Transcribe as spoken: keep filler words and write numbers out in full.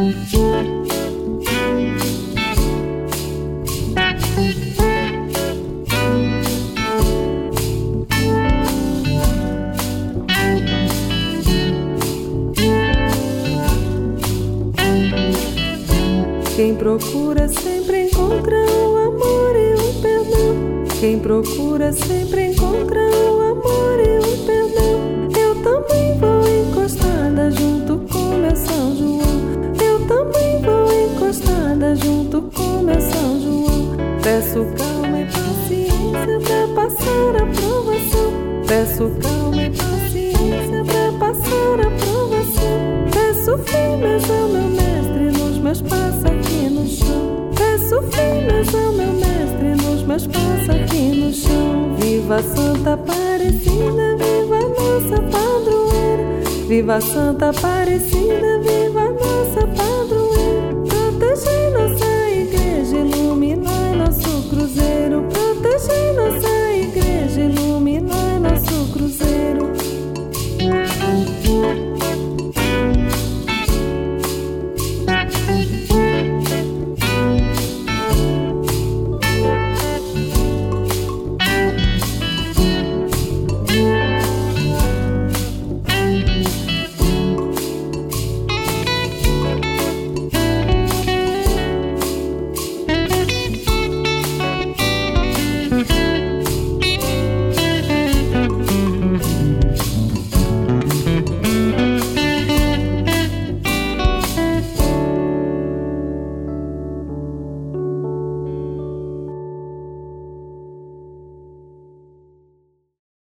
Quem procura sempre encontra o amor e o perdão. Quem procura sempre encontra o amor e o perdão. Eu também vou encostada junto com meu São João. Eu também vou encostada junto com meu São João. Peço calma e paciência pra passar a provação. Peço calma e paciência pra passar a provação. Peço firmeza ao meu mestre nos meus passos aqui no chão. Peço firmeza ao meu mestre nos meus passos aqui no chão. Viva Santa Aparecida, viva nossa padroeira. Viva Santa Aparecida, viva